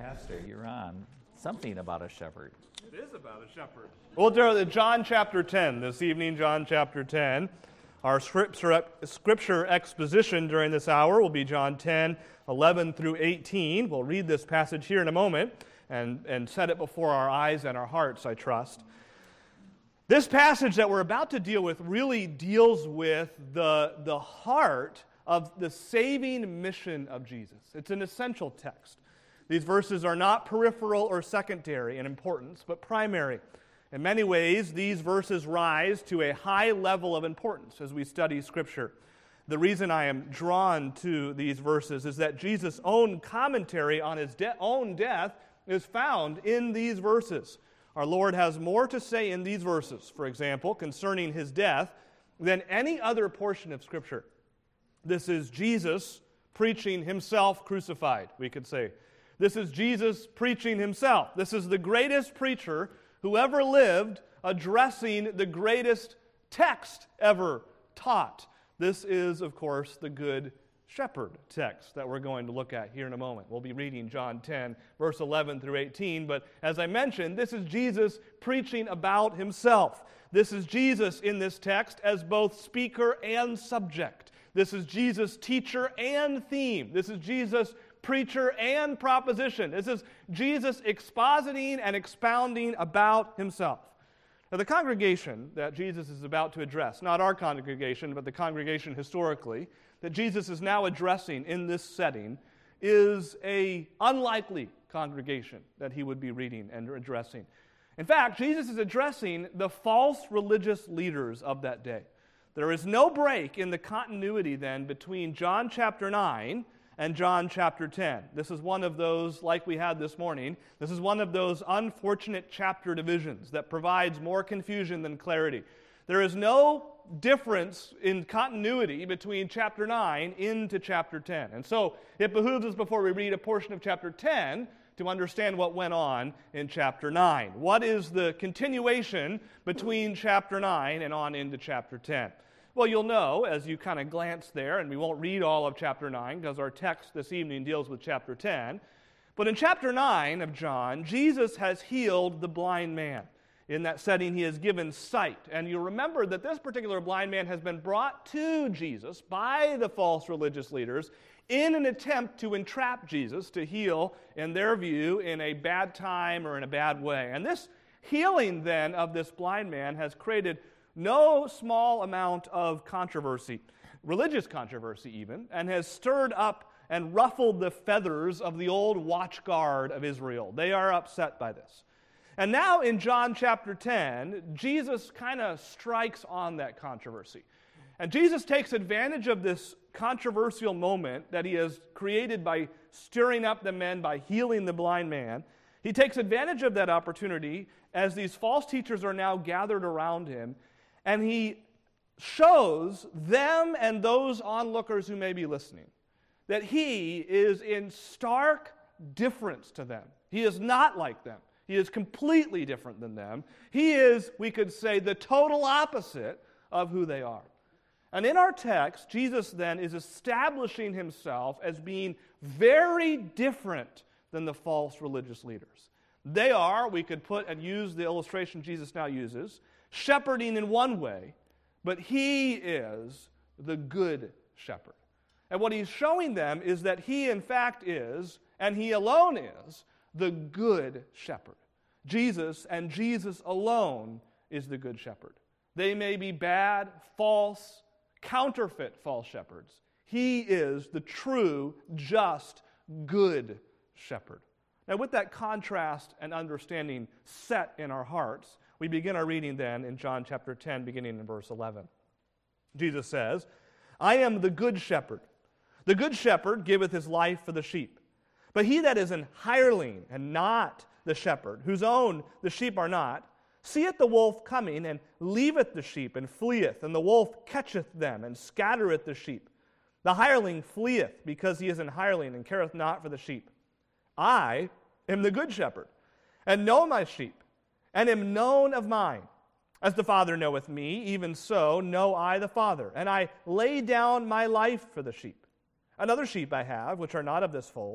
Pastor, you're on something about a shepherd. It is about a shepherd. We'll do John chapter 10 this evening, John chapter 10. Our scripture exposition during this hour will be John 10, 11 through 18. We'll read this passage here in a moment and set it before our eyes and our hearts, I trust. This passage that we're about to deal with really deals with the heart of the saving mission of Jesus. It's an essential text. These verses are not peripheral or secondary in importance, but primary. In many ways, these verses rise to a high level of importance as we study Scripture. The reason I am drawn to these verses is that Jesus' own commentary on his own death is found in these verses. Our Lord has more to say in these verses, for example, concerning his death, than any other portion of Scripture. This is Jesus preaching himself crucified, we could say. This is Jesus preaching himself. This is the greatest preacher who ever lived addressing the greatest text ever taught. This is, of course, the Good Shepherd text that we're going to look at here in a moment. We'll be reading John 10, verse 11 through 18, but as I mentioned, this is Jesus preaching about himself. This is Jesus in this text as both speaker and subject. This is Jesus teacher and theme. This is Jesus preacher and proposition. This is Jesus expositing and expounding about himself. Now, the congregation that Jesus is about to address, not our congregation, but the congregation historically, that Jesus is now addressing in this setting, is an unlikely congregation that he would be reading and addressing. In fact, Jesus is addressing the false religious leaders of that day. There is no break in the continuity then between John chapter 9 and John chapter 10. This is one of those, like we had this morning, this is one of those unfortunate chapter divisions that provides more confusion than clarity. There is no difference in continuity between chapter 9 into chapter 10. And so it behooves us, before we read a portion of chapter 10, to understand what went on in chapter 9. What is the continuation between chapter 9 and on into chapter 10? Well, you'll know as you kind of glance there, and we won't read all of chapter 9 because our text this evening deals with chapter 10. But in chapter 9 of John, Jesus has healed the blind man. In that setting, he has given sight. And you remember that this particular blind man has been brought to Jesus by the false religious leaders in an attempt to entrap Jesus to heal, in their view, in a bad time or in a bad way. And this healing then of this blind man has created no small amount of controversy, religious controversy even, and has stirred up and ruffled the feathers of the old watch guard of Israel. They are upset by this. And now in John chapter 10, Jesus kind of strikes on that controversy. And Jesus takes advantage of this controversial moment that he has created by stirring up the men, by healing the blind man. He takes advantage of that opportunity as these false teachers are now gathered around him, and he shows them and those onlookers who may be listening that he is in stark difference to them. He is not like them. He is completely different than them. He is, we could say, the total opposite of who they are. And in our text, Jesus then is establishing himself as being very different than the false religious leaders. They are, we could put and use the illustration Jesus now uses, shepherding in one way, but he is the good shepherd. And what he's showing them is that he in fact is, and he alone is, the good shepherd. Jesus and Jesus alone is the good shepherd. They may be bad, false, counterfeit false shepherds. He is the true, just, good shepherd. Now with that contrast and understanding set in our hearts, we begin our reading then in John chapter 10, beginning in verse 11. Jesus says, I am the good shepherd. The good shepherd giveth his life for the sheep. But he that is an hireling and not the shepherd, whose own the sheep are not, seeth the wolf coming, and leaveth the sheep, and fleeth, and the wolf catcheth them, and scattereth the sheep. The hireling fleeth, because he is an hireling, and careth not for the sheep. I am the good shepherd, and know my sheep, and am known of mine. As the Father knoweth me, even so know I the Father, and I lay down my life for the sheep. Another sheep I have, which are not of this fold.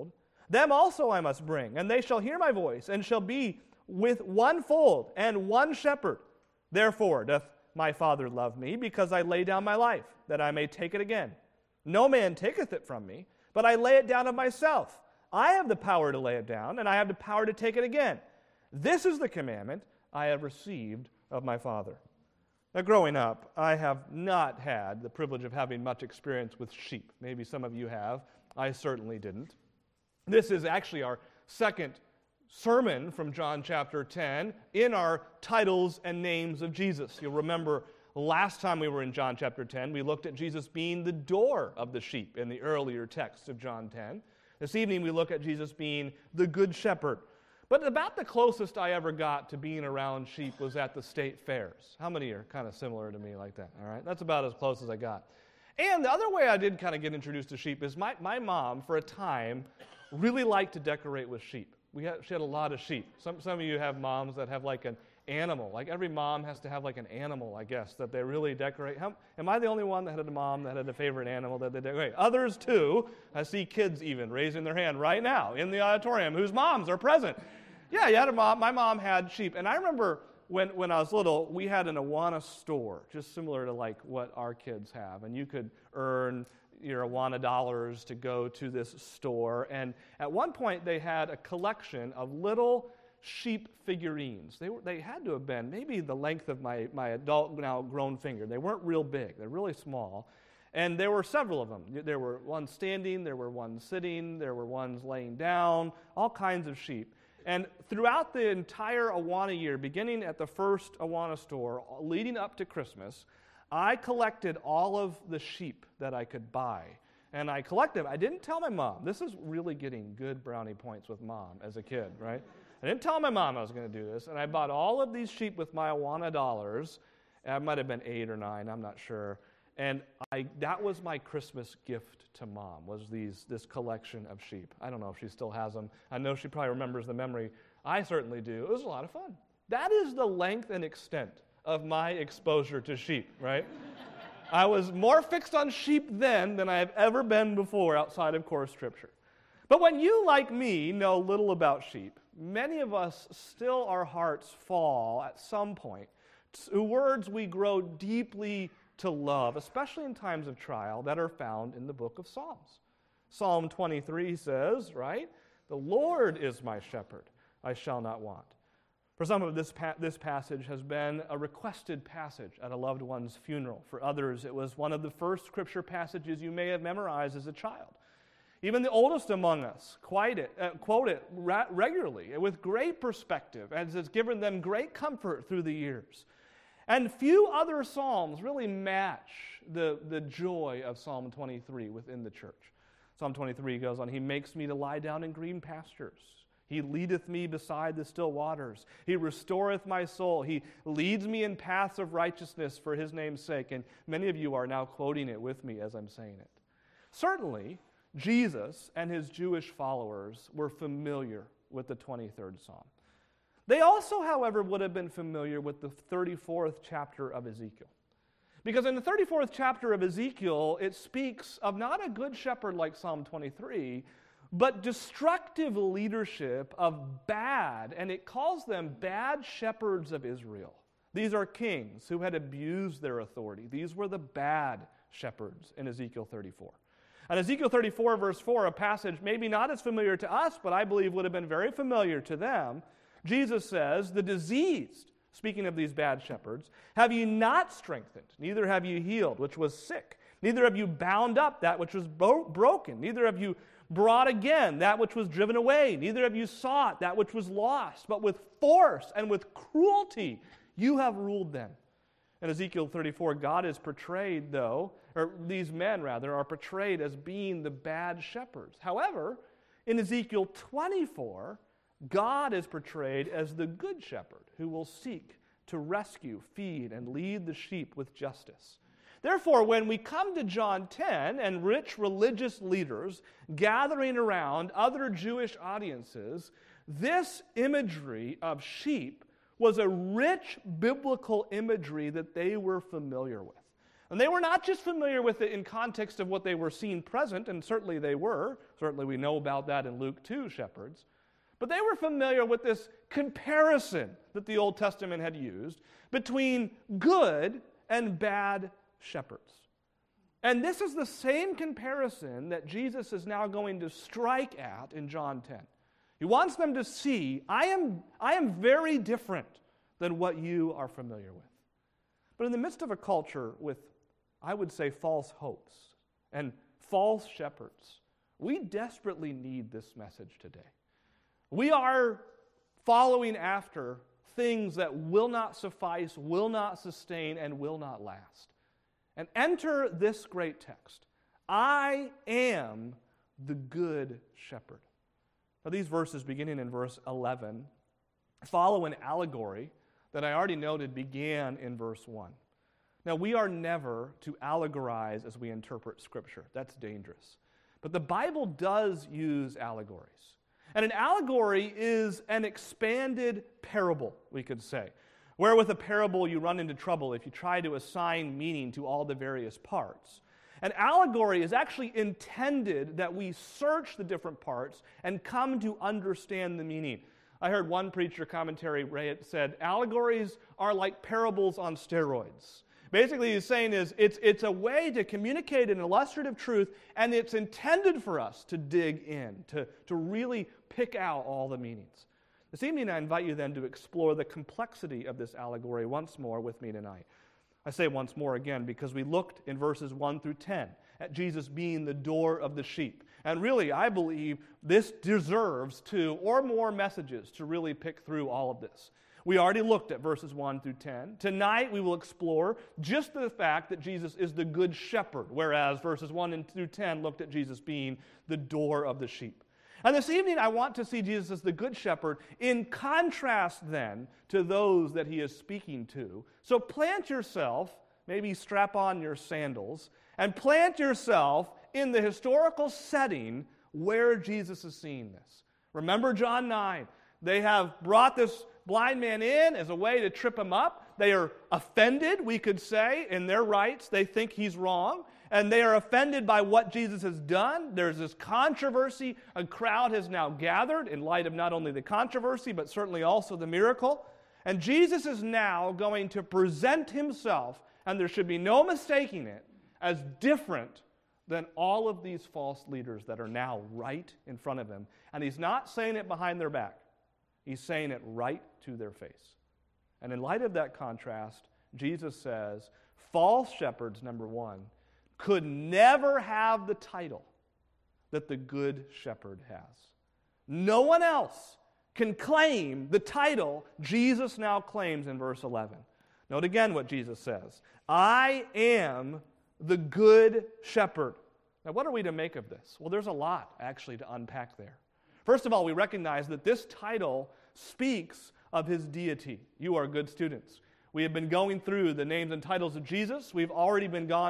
them also I must bring, and they shall hear my voice, and shall be with one fold and one shepherd. Therefore doth my Father love me, because I lay down my life, that I may take it again. No man taketh it from me, but I lay it down of myself. I have the power to lay it down, and I have the power to take it again. This is the commandment I have received of my Father. Now, growing up, I have not had the privilege of having much experience with sheep. Maybe some of you have. I certainly didn't. This is actually our second sermon from John chapter 10 in our titles and names of Jesus. You'll remember last time we were in John chapter 10, we looked at Jesus being the door of the sheep in the earlier text of John 10. This evening we look at Jesus being the good shepherd. But about the closest I ever got to being around sheep was at the state fairs. How many are kind of similar to me like that? All right, that's about as close as I got. And the other way I did kind of get introduced to sheep is my mom, for a time, really liked to decorate with sheep. She had a lot of sheep. Some of you have moms that have like an animal. Like every mom has to have like an animal, I guess, that they really decorate. Am I the only one that had a mom that had a favorite animal that they decorate? Others too. I see kids even raising their hand right now in the auditorium whose moms are present. Yeah, you had a mom. My mom had sheep. And I remember when I was little, we had an Awana store, just similar to like what our kids have. And you could earn your Awana dollars to go to this store. And at one point, they had a collection of little sheep figurines. They had to have been maybe the length of my adult, now grown finger. They weren't real big. They're really small. And there were several of them. There were ones standing, there were ones sitting, there were ones laying down, all kinds of sheep. And throughout the entire Awana year, beginning at the first Awana store, leading up to Christmas, I collected all of the sheep that I could buy. And I collected them. I didn't tell my mom. This is really getting good brownie points with mom as a kid, right? I didn't tell my mom I was going to do this. And I bought all of these sheep with my Awana dollars. It might have been 8 or 9, I'm not sure. And that was my Christmas gift to Mom, was this collection of sheep. I don't know if she still has them. I know she probably remembers the memory. I certainly do. It was a lot of fun. That is the length and extent of my exposure to sheep, right? I was more fixed on sheep then than I have ever been before outside of core Scripture. But when you, like me, know little about sheep, many of us still, our hearts fall at some point to words we grow deeply to love, especially in times of trial, that are found in the book of Psalms. Psalm 23 says, right, "The Lord is my shepherd, I shall not want." For some of this passage has been a requested passage at a loved one's funeral. For others, it was one of the first Scripture passages you may have memorized as a child. Even the oldest among us quote it regularly with great perspective, as it's given them great comfort through the years. And few other psalms really match the joy of Psalm 23 within the church. Psalm 23 goes on, "He makes me to lie down in green pastures. He leadeth me beside the still waters. He restoreth my soul. He leads me in paths of righteousness for His name's sake." And many of you are now quoting it with me as I'm saying it. Certainly, Jesus and His Jewish followers were familiar with the 23rd Psalm. They also, however, would have been familiar with the 34th chapter of Ezekiel. Because in the 34th chapter of Ezekiel, it speaks of not a good shepherd like Psalm 23, but destructive leadership of bad, and it calls them bad shepherds of Israel. These are kings who had abused their authority. These were the bad shepherds in Ezekiel 34. And Ezekiel 34, verse 4, a passage maybe not as familiar to us, but I believe would have been very familiar to them, Jesus says, "The diseased," speaking of these bad shepherds, "have you not strengthened, neither have you healed, which was sick. Neither have you bound up that which was broken. Neither have you brought again that which was driven away. Neither have you sought that which was lost. But with force and with cruelty you have ruled them." In Ezekiel 34, God is portrayed, though, or these men, rather, are portrayed as being the bad shepherds. However, in Ezekiel 24, God is portrayed as the good shepherd who will seek to rescue, feed, and lead the sheep with justice. Therefore, when we come to John 10 and rich religious leaders gathering around other Jewish audiences, this imagery of sheep was a rich biblical imagery that they were familiar with. And they were not just familiar with it in context of what they were seeing present, and certainly they were. Certainly we know about that in Luke 2, shepherds. But they were familiar with this comparison that the Old Testament had used between good and bad shepherds. And this is the same comparison that Jesus is now going to strike at in John 10. He wants them to see, I am very different than what you are familiar with. But in the midst of a culture with, I would say, false hopes and false shepherds, we desperately need this message today. We are following after things that will not suffice, will not sustain, and will not last. And enter this great text. I am the good shepherd. Now these verses, beginning in verse 11, follow an allegory that I already noted began in verse 1. Now we are never to allegorize as we interpret Scripture. That's dangerous. But the Bible does use allegories. And an allegory is an expanded parable, we could say. Where with a parable you run into trouble if you try to assign meaning to all the various parts. An allegory is actually intended that we search the different parts and come to understand the meaning. I heard one preacher commentary said, allegories are like parables on steroids. Basically, he's saying it's a way to communicate an illustrative truth, and it's intended for us to dig in, to really pick out all the meanings. This evening, I invite you then to explore the complexity of this allegory once more with me tonight. I say once more again because we looked in verses 1 through 10 at Jesus being the door of the sheep. And really, I believe this deserves 2 or more messages to really pick through all of this. We already looked at verses 1 through 10. Tonight we will explore just the fact that Jesus is the good shepherd, whereas verses 1 through 10 looked at Jesus being the door of the sheep. And this evening I want to see Jesus as the good shepherd in contrast then to those that he is speaking to. So plant yourself, maybe strap on your sandals, and plant yourself in the historical setting where Jesus is seeing this. Remember John 9. They have brought this blind man in as a way to trip him up. They are offended, we could say, in their rights. They think he's wrong. And they are offended by what Jesus has done. There's this controversy. A crowd has now gathered in light of not only the controversy, but certainly also the miracle. And Jesus is now going to present himself, and there should be no mistaking it, as different than all of these false leaders that are now right in front of him. And he's not saying it behind their back. He's saying it right to their face. And in light of that contrast, Jesus says, false shepherds, number 1, could never have the title that the good shepherd has. No one else can claim the title Jesus now claims in verse 11. Note again what Jesus says. I am the good shepherd. Now, what are we to make of this? Well, there's a lot, actually, to unpack there. First of all, we recognize that this title speaks of his deity. You are good students. We have been going through the names and titles of Jesus. We have already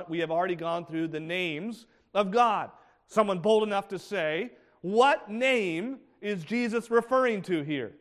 gone through the names of God. Someone bold enough to say, what name is Jesus referring to here?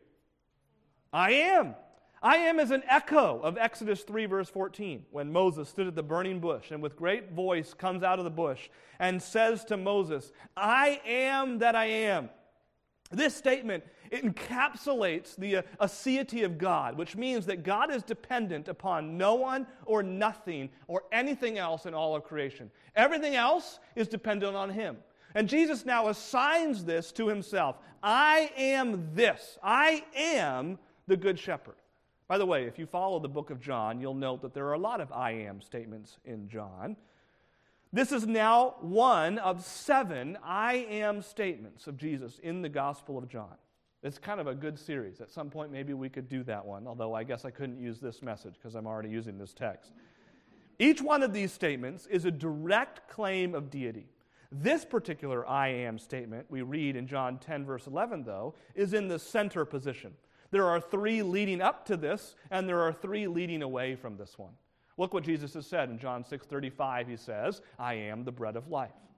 I am. I am is an echo of Exodus 3, verse 14, when Moses stood at the burning bush and with great voice comes out of the bush and says to Moses, I am that I am. This statement encapsulates the aseity of God, which means that God is dependent upon no one or nothing or anything else in all of creation. Everything else is dependent on him. And Jesus now assigns this to himself. I am this. I am the good shepherd. By the way, if you follow the book of John, you'll note that there are a lot of I am statements in John. This is now one of 7 I am statements of Jesus in the Gospel of John. It's kind of a good series. At some point, maybe we could do that one, although I guess I couldn't use this message because I'm already using this text. Each one of these statements is a direct claim of deity. This particular I am statement we read in John 10, verse 11, though, is in the center position. There are 3 leading up to this, and there are 3 leading away from this one. Look what Jesus has said in John 6:35. He says, I am the bread of life.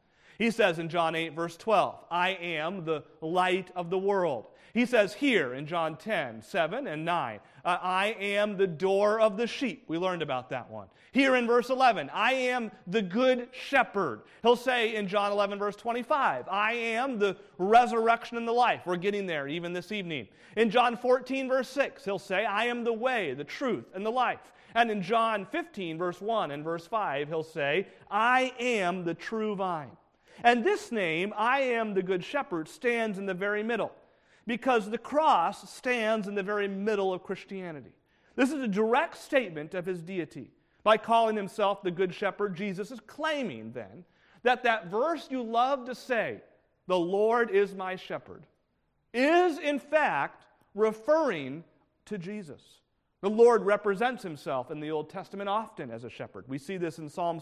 He says in John 8, verse 12, I am the light of the world. He says here in John 10, 7 and 9, I am the door of the sheep. We learned about that one. Here in verse 11, I am the good shepherd. He'll say in John 11, verse 25, I am the resurrection and the life. We're getting there even this evening. In John 14, verse 6, he'll say, I am the way, the truth, and the life. And in John 15, verse 1 and verse 5, he'll say, I am the true vine. And this name, I am the good shepherd, stands in the very middle, because the cross stands in the very middle of Christianity. This is a direct statement of his deity. By calling himself the good shepherd, Jesus is claiming then that verse you love to say, the Lord is my shepherd, is in fact referring to Jesus. The Lord represents himself in the Old Testament often as a shepherd. We see this in Psalm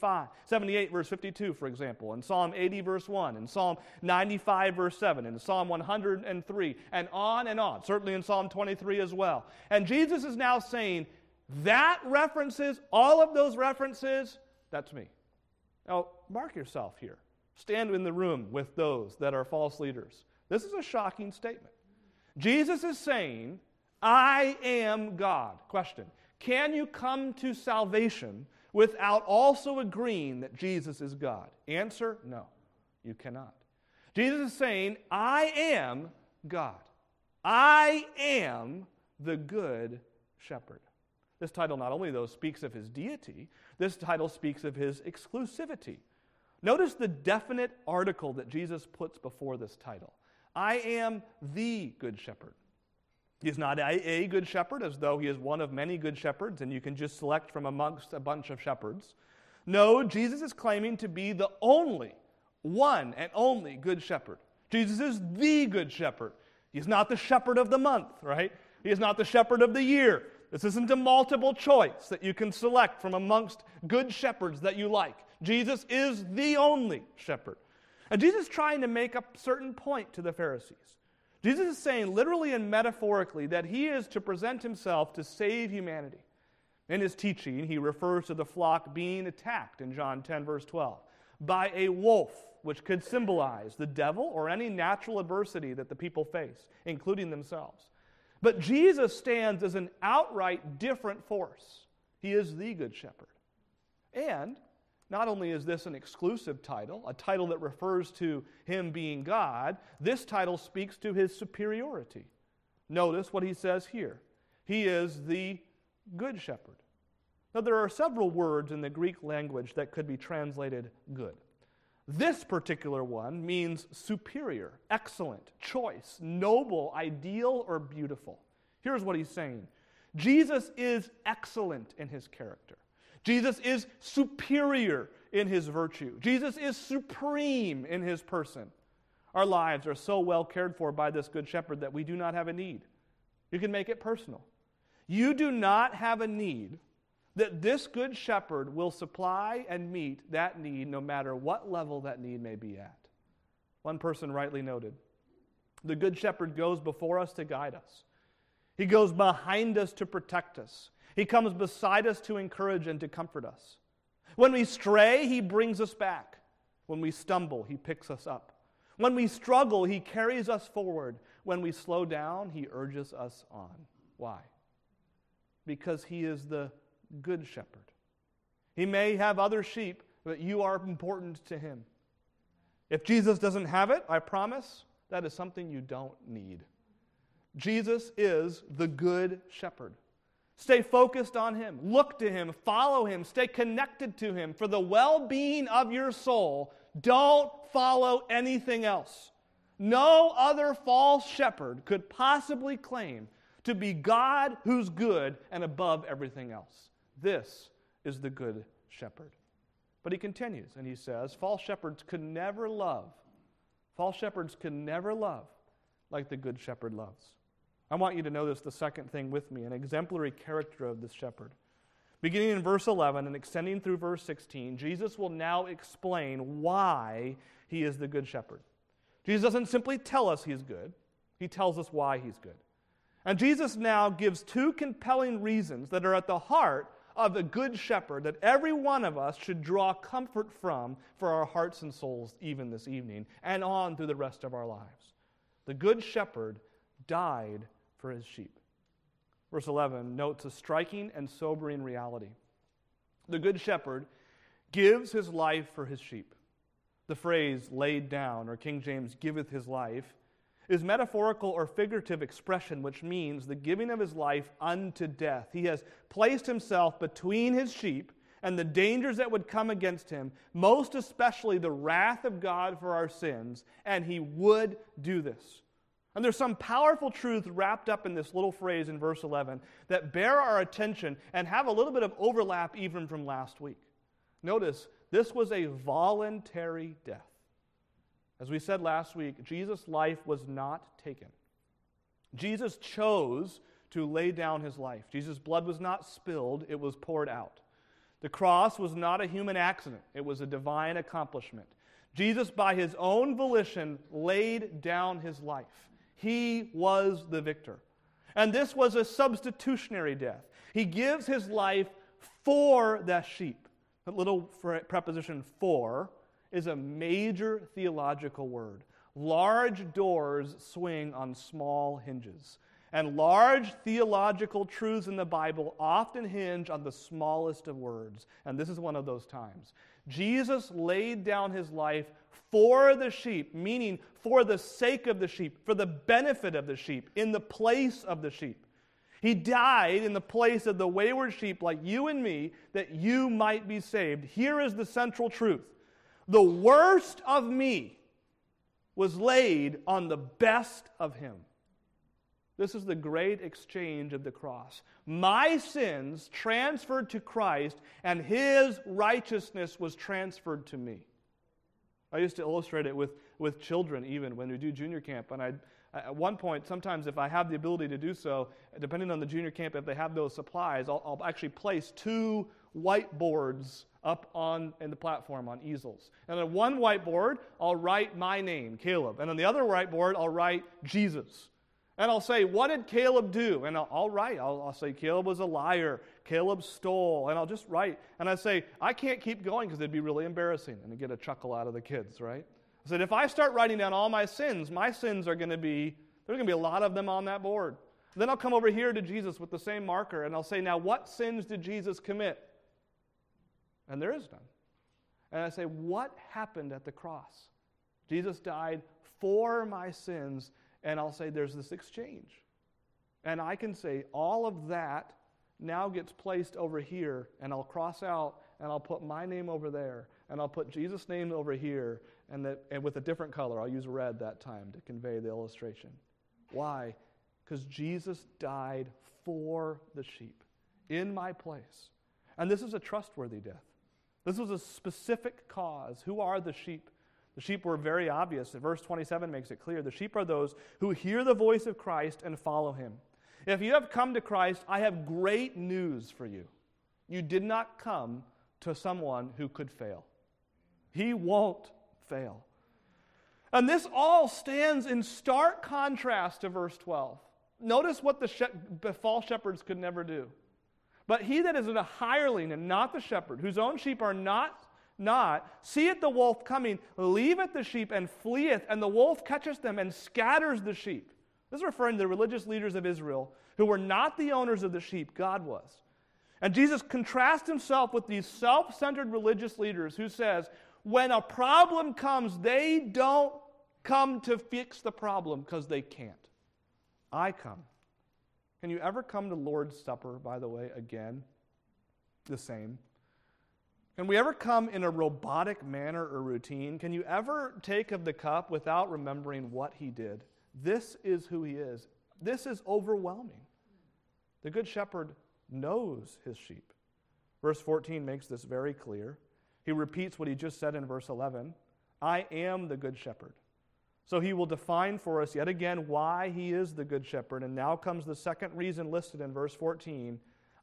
78, verse 52, for example, in Psalm 80, verse 1, in Psalm 95, verse 7, in Psalm 103, and on, certainly in Psalm 23 as well. And Jesus is now saying, that references, all of those references, that's me. Now, mark yourself here. Stand in the room with those that are false leaders. This is a shocking statement. Jesus is saying, I am God. Question, can you come to salvation without also agreeing that Jesus is God? Answer, no, you cannot. Jesus is saying, I am God. I am the good shepherd. This title not only, though, speaks of his deity, this title speaks of his exclusivity. Notice the definite article that Jesus puts before this title. I am the good shepherd. He is not a good shepherd, as though he is one of many good shepherds, and you can just select from amongst a bunch of shepherds. No, Jesus is claiming to be the only, one and only good shepherd. Jesus is the good shepherd. He's not the shepherd of the month, right? He is not the shepherd of the year. This isn't a multiple choice that you can select from amongst good shepherds that you like. Jesus is the only shepherd. And Jesus is trying to make a certain point to the Pharisees. Jesus is saying literally and metaphorically that he is to present himself to save humanity. In his teaching, he refers to the flock being attacked in John 10, verse 12, by a wolf, which could symbolize the devil or any natural adversity that the people face, including themselves. But Jesus stands as an outright different force. He is the good shepherd. And not only is this an exclusive title, a title that refers to him being God, this title speaks to his superiority. Notice what he says here. He is the good shepherd. Now, there are several words in the Greek language that could be translated good. This particular one means superior, excellent, choice, noble, ideal, or beautiful. Here's what he's saying. Jesus is excellent in his character. Jesus is superior in his virtue. Jesus is supreme in his person. Our lives are so well cared for by this good shepherd that we do not have a need. You can make it personal. You do not have a need that this good shepherd will supply and meet that need no matter what level that need may be at. One person rightly noted, the good shepherd goes before us to guide us. He goes behind us to protect us. He comes beside us to encourage and to comfort us. When we stray, he brings us back. When we stumble, he picks us up. When we struggle, he carries us forward. When we slow down, he urges us on. Why? Because he is the good shepherd. He may have other sheep, but you are important to him. If Jesus doesn't have it, I promise, that is something you don't need. Jesus is the good shepherd. Stay focused on him. Look to him. Follow him. Stay connected to him. For the well-being of your soul, don't follow anything else. No other false shepherd could possibly claim to be God who's good and above everything else. This is the good shepherd. But he continues and he says, false shepherds could never love. False shepherds can never love like the good shepherd loves. I want you to notice the second thing with me, an exemplary character of this shepherd. Beginning in verse 11 and extending through verse 16, Jesus will now explain why he is the good shepherd. Jesus doesn't simply tell us he's good. He tells us why he's good. And Jesus now gives two compelling reasons that are at the heart of the Good Shepherd that every one of us should draw comfort from for our hearts and souls even this evening and on through the rest of our lives. The Good Shepherd died for his sheep. Verse 11 notes a striking and sobering reality. The Good Shepherd gives his life for his sheep. The phrase laid down, or King James, giveth his life, is metaphorical or figurative expression, which means the giving of his life unto death. He has placed himself between his sheep and the dangers that would come against him, most especially the wrath of God for our sins, and he would do this. And there's some powerful truth wrapped up in this little phrase in verse 11 that bear our attention and have a little bit of overlap even from last week. Notice, this was a voluntary death. As we said last week, Jesus' life was not taken. Jesus chose to lay down his life. Jesus' blood was not spilled, it was poured out. The cross was not a human accident, it was a divine accomplishment. Jesus, by his own volition, laid down his life. He was the victor. And this was a substitutionary death. He gives his life for the sheep. That little preposition for is a major theological word. Large doors swing on small hinges. And large theological truths in the Bible often hinge on the smallest of words. And this is one of those times. Jesus laid down his life for the sheep, meaning for the sake of the sheep, for the benefit of the sheep, in the place of the sheep. He died in the place of the wayward sheep like you and me, that you might be saved. Here is the central truth. The worst of me was laid on the best of him. This is the great exchange of the cross. My sins transferred to Christ, and his righteousness was transferred to me. I used to illustrate it with children even when we do junior camp. And at one point, sometimes if I have the ability to do so, depending on the junior camp, if they have those supplies, I'll actually place 2 whiteboards up in the platform on easels. And on one whiteboard, I'll write my name, Caleb. And on the other whiteboard, I'll write Jesus. And I'll say, what did Caleb do? And I'll say, Caleb was a liar. Caleb stole. And I'll just write. And I say, I can't keep going because it'd be really embarrassing. And I get a chuckle out of the kids, right? I said, if I start writing down all my sins are going to be, there's going to be a lot of them on that board. Then I'll come over here to Jesus with the same marker. And I'll say, now what sins did Jesus commit? And there is none. And I say, what happened at the cross? Jesus died for my sins. And I'll say there's this exchange. And I can say all of that now gets placed over here, and I'll cross out, and I'll put my name over there, and I'll put Jesus' name over here, and with a different color. I'll use red that time to convey the illustration. Why? Because Jesus died for the sheep in my place. And this is a trustworthy death. This was a specific cause. Who are the sheep? The sheep were very obvious. Verse 27 makes it clear. The sheep are those who hear the voice of Christ and follow him. If you have come to Christ, I have great news for you. You did not come to someone who could fail. He won't fail. And this all stands in stark contrast to verse 12. Notice what the false shepherds could never do. But he that is a hireling and not the shepherd, whose own sheep are not, seeth the wolf coming, leaveth the sheep and fleeth, and the wolf catches them and scatters the sheep. This is referring to the religious leaders of Israel who were not the owners of the sheep, God was. And Jesus contrasts himself with these self-centered religious leaders who says, when a problem comes, they don't come to fix the problem because they can't. I come. Can you ever come to Lord's Supper, by the way, again? The same. Can we ever come in a robotic manner or routine? Can you ever take of the cup without remembering what he did? This is who he is. This is overwhelming. The Good Shepherd knows his sheep. Verse 14 makes this very clear. He repeats what he just said in verse 11. I am the Good Shepherd. So he will define for us yet again why he is the Good Shepherd. And now comes the second reason listed in verse 14.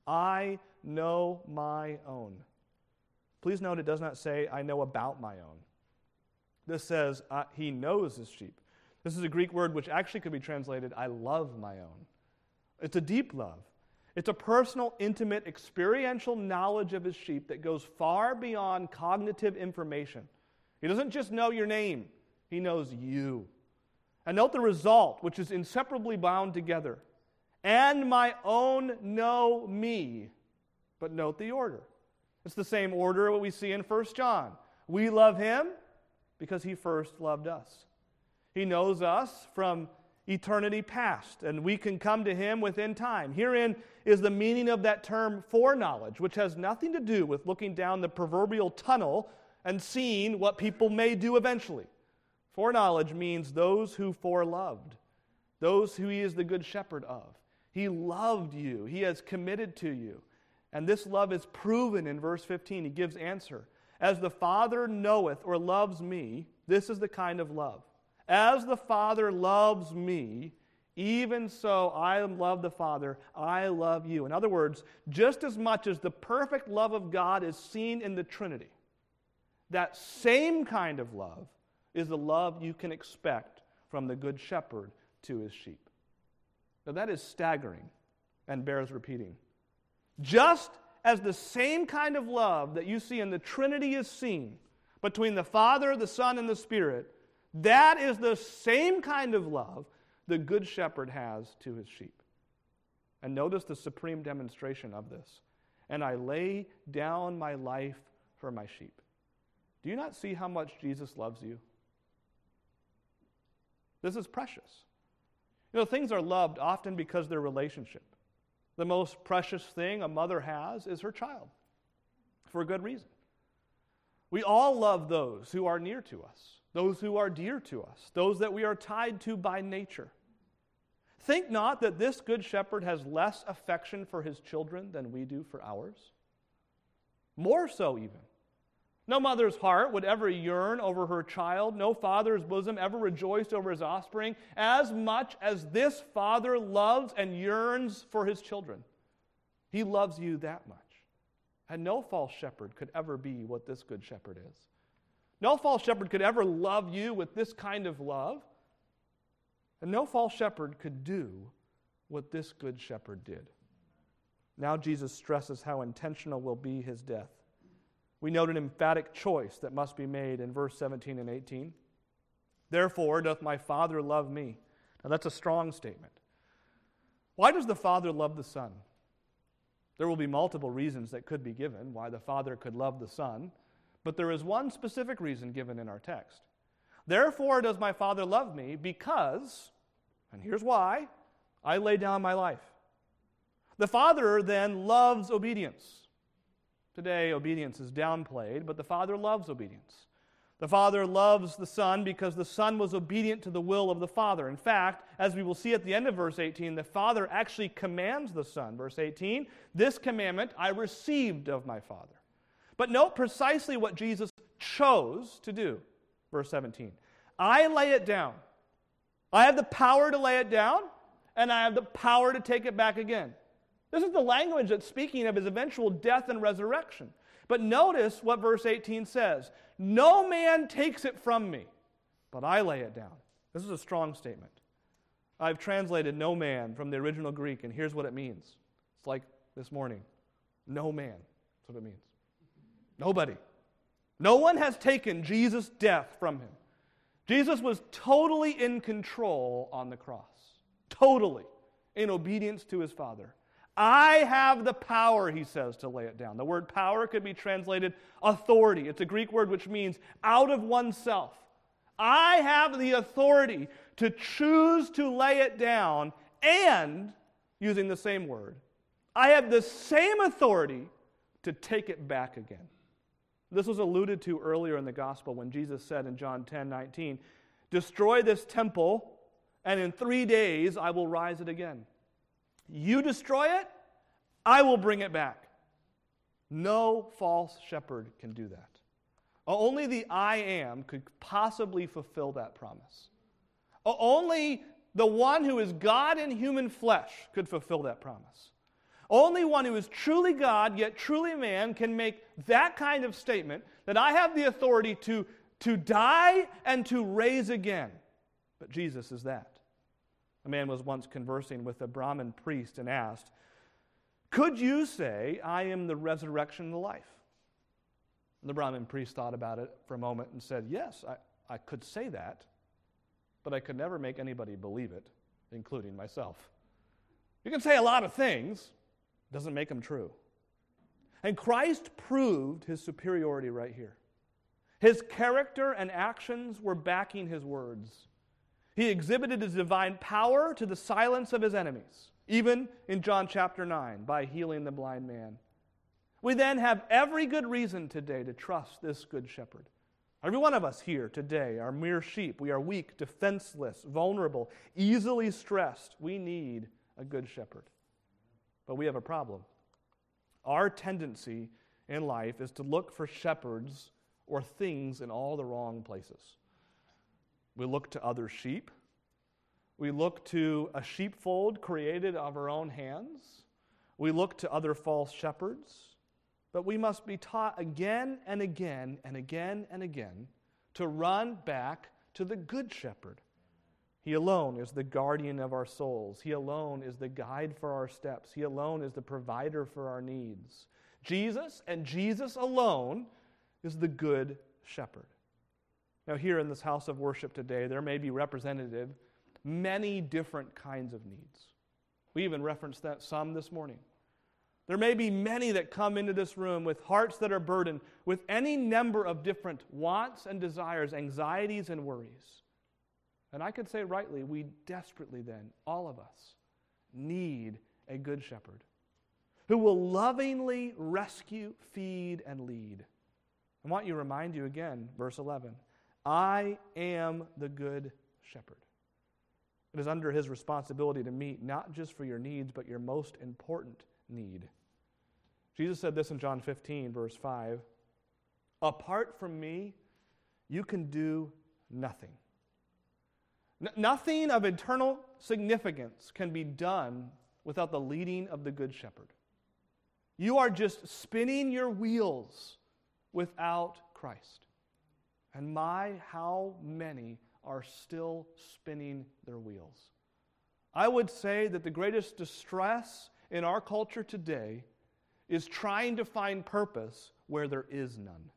I know my own. Please note it does not say, I know about my own. This says, he knows his sheep. This is a Greek word which actually could be translated, I love my own. It's a deep love. It's a personal, intimate, experiential knowledge of his sheep that goes far beyond cognitive information. He doesn't just know your name, he knows you. And note the result, which is inseparably bound together. And my own know me. But note the order. It's the same order what we see in 1 John. We love him because he first loved us. He knows us from eternity past, and we can come to him within time. Herein is the meaning of that term foreknowledge, which has nothing to do with looking down the proverbial tunnel and seeing what people may do eventually. Foreknowledge means those who foreloved, those who he is the good shepherd of. He loved you. He has committed to you. And this love is proven in verse 15. He gives answer. As the Father knoweth or loves me, this is the kind of love. As the Father loves me, even so I love the Father, I love you. In other words, just as much as the perfect love of God is seen in the Trinity, that same kind of love is the love you can expect from the Good Shepherd to his sheep. Now that is staggering and bears repeating. Just as the same kind of love that you see in the Trinity is seen between the Father, the Son, and the Spirit, that is the same kind of love the Good Shepherd has to his sheep. And notice the supreme demonstration of this. And I lay down my life for my sheep. Do you not see how much Jesus loves you? This is precious. You know, things are loved often because they're relationship. The most precious thing a mother has is her child, for a good reason. We all love those who are near to us, those who are dear to us, those that we are tied to by nature. Think not that this good shepherd has less affection for his children than we do for ours. More so even. No mother's heart would ever yearn over her child. No father's bosom ever rejoiced over his offspring as much as this Father loves and yearns for his children. He loves you that much. And no false shepherd could ever be what this good shepherd is. No false shepherd could ever love you with this kind of love. And no false shepherd could do what this good shepherd did. Now Jesus stresses how intentional will be his death. We note an emphatic choice that must be made in verse 17 and 18. Therefore doth my Father love me. Now that's a strong statement. Why does the Father love the Son? There will be multiple reasons that could be given why the Father could love the Son, but there is one specific reason given in our text. Therefore does my Father love me because, and here's why, I lay down my life. The Father then loves obedience. Today, obedience is downplayed, but the Father loves obedience. The Father loves the Son because the Son was obedient to the will of the Father. In fact, as we will see at the end of verse 18, the Father actually commands the Son. Verse 18, this commandment I received of my Father. But note precisely what Jesus chose to do. Verse 17, I lay it down. I have the power to lay it down, and I have the power to take it back again. This is the language that's speaking of his eventual death and resurrection. But notice what verse 18 says. No man takes it from me, but I lay it down. This is a strong statement. I've translated no man from the original Greek, and here's what it means. It's like this morning. No man. That's what it means. Nobody. No one has taken Jesus' death from him. Jesus was totally in control on the cross. Totally in obedience to his Father. I have the power, he says, to lay it down. The word power could be translated authority. It's a Greek word which means out of oneself. I have the authority to choose to lay it down, and, using the same word, I have the same authority to take it back again. This was alluded to earlier in the gospel when Jesus said in John 10:19, destroy this temple, and in 3 days I will rise it again. You destroy it, I will bring it back. No false shepherd can do that. Only the I am could possibly fulfill that promise. Only the one who is God in human flesh could fulfill that promise. Only one who is truly God yet truly man can make that kind of statement that I have the authority to die and to raise again. But Jesus is that. A man was once conversing with a Brahmin priest and asked, Could you say, I am the resurrection and the life? And the Brahmin priest thought about it for a moment and said, yes, I could say that, but I could never make anybody believe it, including myself. You can say a lot of things, doesn't make them true. And Christ proved his superiority right here. His character and actions were backing his words. He exhibited his divine power to the silence of his enemies, even in John chapter 9, by healing the blind man. We then have every good reason today to trust this good shepherd. Every one of us here today are mere sheep. We are weak, defenseless, vulnerable, easily stressed. We need a good shepherd. But we have a problem. Our tendency in life is to look for shepherds or things in all the wrong places. We look to other sheep. We look to a sheepfold created of our own hands. We look to other false shepherds. But we must be taught again and again and again and again to run back to the good shepherd. He alone is the guardian of our souls. He alone is the guide for our steps. He alone is the provider for our needs. Jesus and Jesus alone is the good shepherd. Now here in this house of worship today, there may be represented many different kinds of needs. We even referenced that some this morning. There may be many that come into this room with hearts that are burdened with any number of different wants and desires, anxieties and worries. And I could say rightly, we desperately then, all of us, need a good shepherd who will lovingly rescue, feed, and lead. I want to remind you again, verse 11, I am the good shepherd. It is under his responsibility to meet not just for your needs, but your most important need. Jesus said this in John 15, verse 5, apart from me, you can do nothing. Nothing of eternal significance can be done without the leading of the Good Shepherd. You are just spinning your wheels without Christ. And how many are still spinning their wheels? I would say that the greatest distress in our culture today is trying to find purpose where there is none.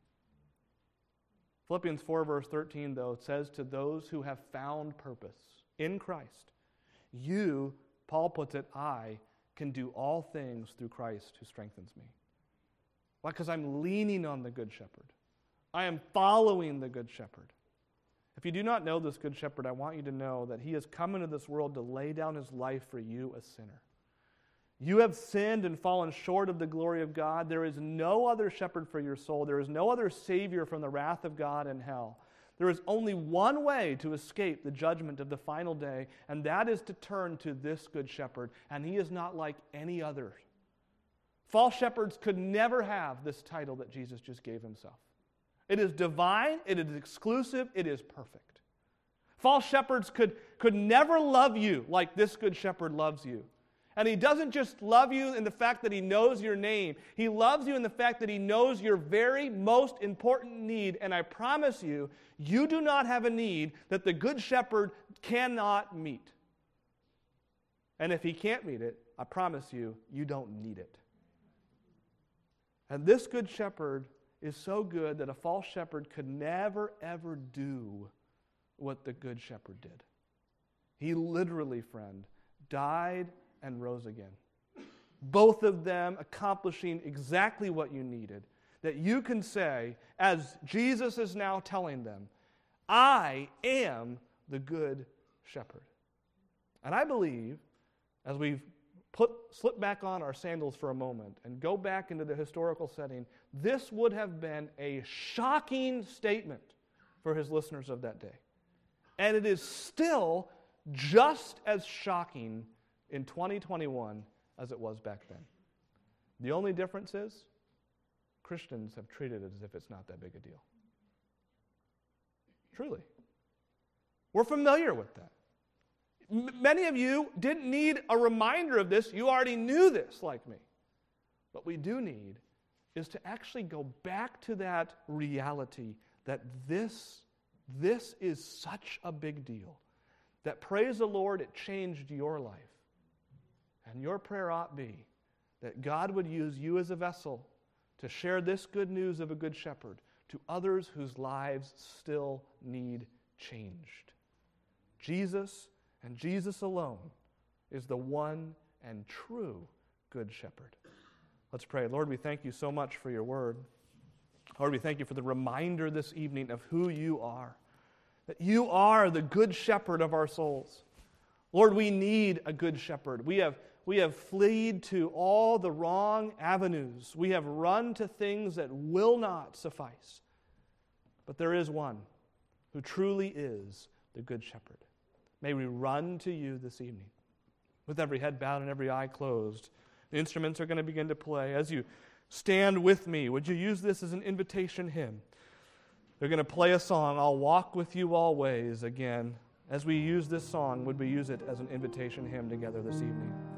Philippians 4, verse 13, though, it says, to those who have found purpose in Christ, you, Paul puts it, I can do all things through Christ who strengthens me. Why? Because I'm leaning on the Good Shepherd. I am following the Good Shepherd. If you do not know this Good Shepherd, I want you to know that he has come into this world to lay down his life for you, a sinner. You have sinned and fallen short of the glory of God. There is no other shepherd for your soul. There is no other Savior from the wrath of God and hell. There is only one way to escape the judgment of the final day, and that is to turn to this Good Shepherd, and he is not like any other. False shepherds could never have this title that Jesus just gave himself. It is divine, it is exclusive, it is perfect. False shepherds could never love you like this Good Shepherd loves you. And he doesn't just love you in the fact that he knows your name. He loves you in the fact that he knows your very most important need. And I promise you, you do not have a need that the Good Shepherd cannot meet. And if he can't meet it, I promise you, you don't need it. And this Good Shepherd is so good that a false shepherd could never, ever do what the Good Shepherd did. He literally, friend, died and rose again. Both of them accomplishing exactly what you needed. That you can say, as Jesus is now telling them, I am the Good Shepherd. And I believe, as we've slip back on our sandals for a moment and go back into the historical setting, this would have been a shocking statement for his listeners of that day. And it is still just as shocking in 2021 as it was back then. The only difference is Christians have treated it as if it's not that big a deal. Truly. We're familiar with that. Many of you didn't need a reminder of this. You already knew this like me. What we do need is to actually go back to that reality that this is such a big deal. That, praise the Lord, it changed your life. And your prayer ought be that God would use you as a vessel to share this good news of a good shepherd to others whose lives still need changed. Jesus and Jesus alone is the one and true good shepherd. Let's pray. Lord, we thank you so much for your word. Lord, we thank you for the reminder this evening of who you are, that you are the good shepherd of our souls. Lord, we need a good shepherd. We have fled to all the wrong avenues. We have run to things that will not suffice. But there is one who truly is the good shepherd. May we run to you this evening with every head bowed and every eye closed. The instruments are going to begin to play. As you stand with me, would you use this as an invitation hymn? They're going to play a song, I'll Walk With You Always, again. As we use this song, would we use it as an invitation hymn together this evening?